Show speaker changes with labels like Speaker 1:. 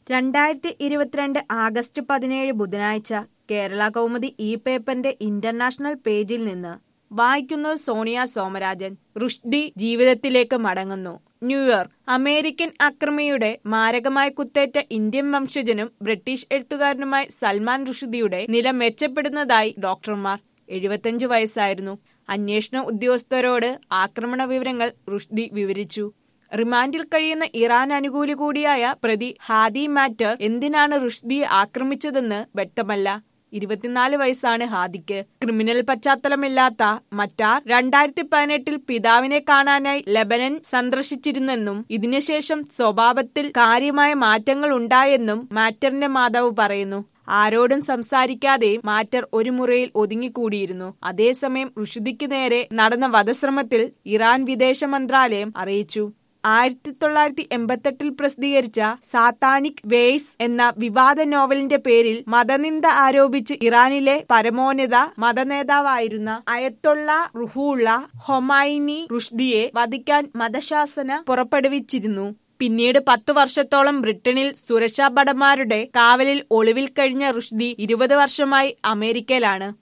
Speaker 1: 2022 August 17 ബുധനാഴ്ച കേരള കൗമുദി ഈ പേപ്പറിന്റെ ഇന്റർനാഷണൽ പേജിൽ നിന്ന് വായിക്കുന്നത് സോണിയ സോമരാജൻ. റുഷ്ദി ജീവിതത്തിലേക്ക് മടങ്ങുന്നു. ന്യൂയോർക്ക്. അമേരിക്കൻ അക്രമിയുടെ മാരകമായ കുത്തേറ്റ ഇന്ത്യൻ വംശജനും ബ്രിട്ടീഷ് എഴുത്തുകാരനുമായ സൽമാൻ റുഷ്ദിയുടെ നില മെച്ചപ്പെടുന്നതായി ഡോക്ടർമാർ. 75 വയസ്സായിരുന്നു. അന്വേഷണ ഉദ്യോഗസ്ഥരോട് ആക്രമണ വിവരങ്ങൾ റുഷ്ദി വിവരിച്ചു. റിമാൻഡിൽ കഴിയുന്ന ഇറാൻ അനുകൂലി കൂടിയായ പ്രതി ഹാദി മാറ്റർ എന്തിനാണ് റുഷ്ദിയെ ആക്രമിച്ചതെന്ന് വ്യക്തമല്ല. 24 വയസ്സാണ് ഹാദിക്ക്. ക്രിമിനൽ പശ്ചാത്തലമില്ലാത്ത മറ്റാർ 2018 പിതാവിനെ കാണാനായി ലെബനൻ സന്ദർശിച്ചിരുന്നെന്നും ഇതിനുശേഷം സ്വഭാവത്തിൽ കാര്യമായ മാറ്റങ്ങൾ ഉണ്ടായെന്നും മാറ്ററിന്റെ മാതാവ് പറയുന്നു. ആരോടും സംസാരിക്കാതെ മാറ്റർ ഒരു മുറിയിൽ ഒതുങ്ങിക്കൂടിയിരുന്നു. അതേസമയം റുഷ്ദിക്ക് നേരെ നടന്ന വധശ്രമത്തിൽ ഇറാൻ വിദേശ മന്ത്രാലയം അറിയിച്ചു. 1988 പ്രസിദ്ധീകരിച്ച സാത്താനിക് വേഴ്സ് എന്ന വിവാദ നോവലിന്റെ പേരിൽ മതനിന്ദ ആരോപിച്ച് ഇറാനിലെ പരമോന്നത മതനേതാവായിരുന്ന അയത്തൊള്ള റുഹുള്ള ഖൊമൈനി റുഷ്ദിയെ വധിക്കാൻ മതശാസന പുറപ്പെടുവിച്ചിരുന്നു. പിന്നീട് 10 വർഷത്തോളം ബ്രിട്ടനിൽ സുരക്ഷാ ഭടന്മാരുടെ കാവലിൽ ഒളിവിൽ കഴിഞ്ഞ റുഷ്ദി 20 വർഷമായി അമേരിക്കയിലാണ്.